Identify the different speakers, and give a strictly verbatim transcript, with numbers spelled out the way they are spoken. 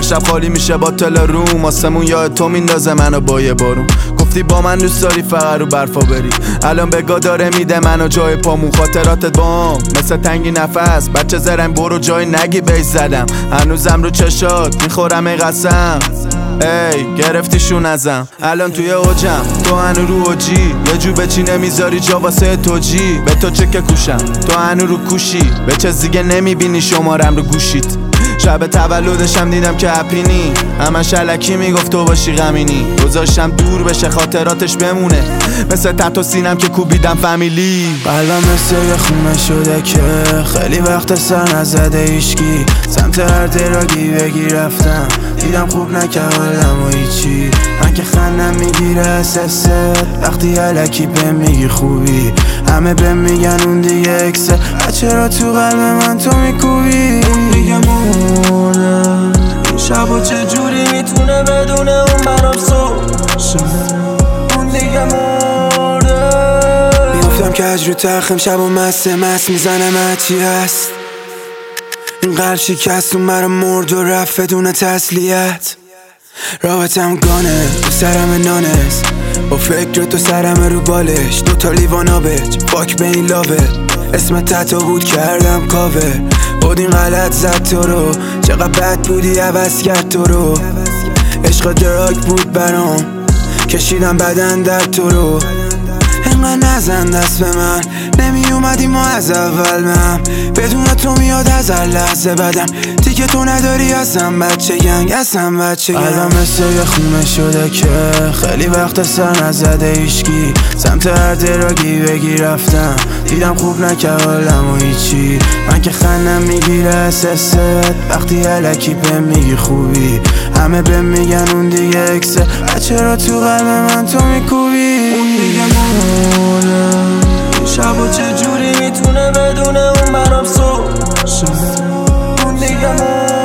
Speaker 1: هر شب خالی میشه باتل روم، آسمون یاد تو میندازه منو با یه بارون. گفتی با من دوست داری فقط رو برفا بری، الان بگا داره میده منو جای پامون. خاطراتت بام مثل تنگی نفس، بچه زرم برو جای نگی بیش زدم. هنوزم رو چشات میخورم ای قسم، ای گرفتیشون ازم. الان توی اوجم تو هنو رو اوجی، یه جو بچی نمیذاری جا واسه توجی. به تو چه که کوشم تو هنو رو کوشی، به چه دیگه نمیبینی شمارم رو گوشیت. شب تولدشم دیدم که اپینی، همش الکی میگفت تو باشی غمینی. گذاشتم دور بشه خاطراتش بمونه، مثل تتو سینم که کوبیدم فامیلی.
Speaker 2: قلبم مثل یه خونه شده که خیلی وقت سر نزده ایشکی. سمت هر دراگی بگی رفتم، دیدم خوب نکردم و هیچی. من که خندم میگیره اسست وقتی الکی بهم میگی خوبی. همه بهم میگن اون دیگه اکسه، چرا تو قلب من تو میکوبی. دیگه مرده این شب و چجوری میتونه بدونه اون برام صبح شد. اون دیگه مرده میافتم که اجرو ترخم شب و مسته مست میزنم هرچی هست. این قلب شکست اون برام مرد و رفت بدون تسلیت. رابطم گانه تو سرم نانست، با فکر تو سرم رو بالش. دوتا لیوان آبج باک به این لاوه، اسم تتو بود کردم کاور. بود این غلط زد تو رو، چقدر بد بودی عوض کرد تو رو. عشق دراگ بود برام، کشیدم بدن در تو رو. اینقدر نزن دست به من، نمی اومدی ما از اول. من بدون تو میاد از هر لحظه بدم، دیگه تو نداری ازم بچه گنگ، ازم بچه گنگ. قلبم مثل یه خونه شده که خیلی وقت سر نزده ایشکی. سمت هر دراگی بگی رفتم، دیدم خوب نکردم و هیچی. من که خندم میگیره اسست وقتی الکی بهم میگی خوبی. همه بهم میگن اون دیگه اکسه، چرا تو قلب من تو میکوبی. اون دیگه مرده این شب و چجوری میتونه بدونه اون برام صبح شد. اون دیگه مرده